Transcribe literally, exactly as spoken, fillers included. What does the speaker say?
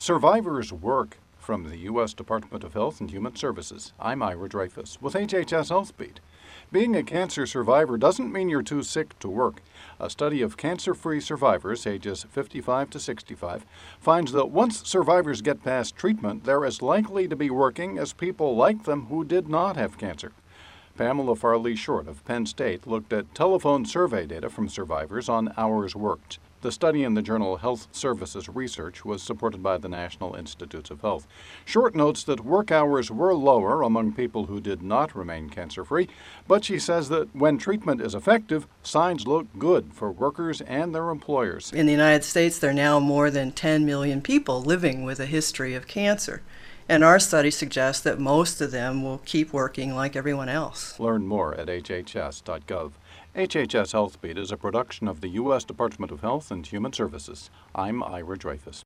Survivors work. From the U S Department of Health and Human Services, I'm Ira Dreyfus with H H S Health Beat. Being a cancer survivor doesn't mean you're too sick to work. A study of cancer-free survivors ages fifty-five to sixty-five finds that once survivors get past treatment, they're as likely to be working as people like them who did not have cancer. Pamela Farley Short of Penn State looked at telephone survey data from survivors on hours worked. The study in the journal Health Services Research was supported by the National Institutes of Health. Short notes that work hours were lower among people who did not remain cancer-free, but she says that when treatment is effective, signs look good for workers and their employers. In the United States, there are now more than ten million people living with a history of cancer. And our study suggests that most of them will keep working like everyone else. Learn more at H H S dot gov. H H S Health Beat is a production of the U S Department of Health and Human Services. I'm Ira Dreyfus.